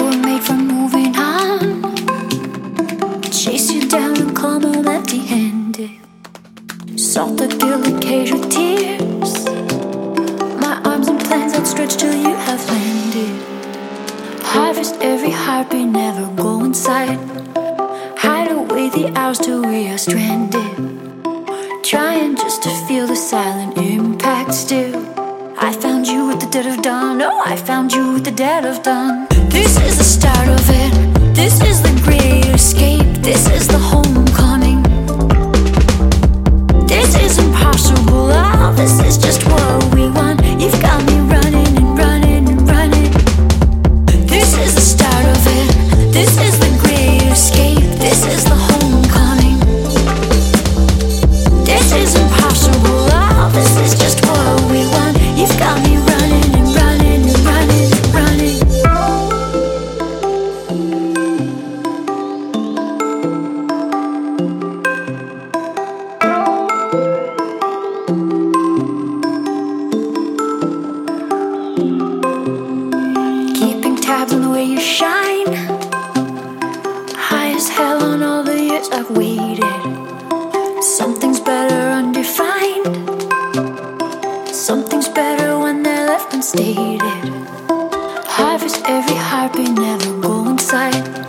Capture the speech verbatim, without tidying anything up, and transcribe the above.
were made for moving on. Chase you down and come home empty-handed. Salt the gilded cage of tears. My arms and plans outstretched till you have landed. Harvest every heartbeat, never go inside. Hide away the hours till we are stranded. Trying just to feel the silent impact still. I found you at the dead of dawn. Oh, I found you at the dead of dawn. This is the start of it. This is the great escape. This is the homecoming. This is impossible. Oh, this is just what we want. You've got me running and running and running. This is the start of it. This is the great escape. This is the homecoming. This is impossible. Oh, this is just what we want. You've got me running and running and running and running. Keeping tabs on the way you shine. High as hell on all the years I've waited. Something's better undefined. Something's better when they're left unstated. Harvest every heartbeat, never go inside.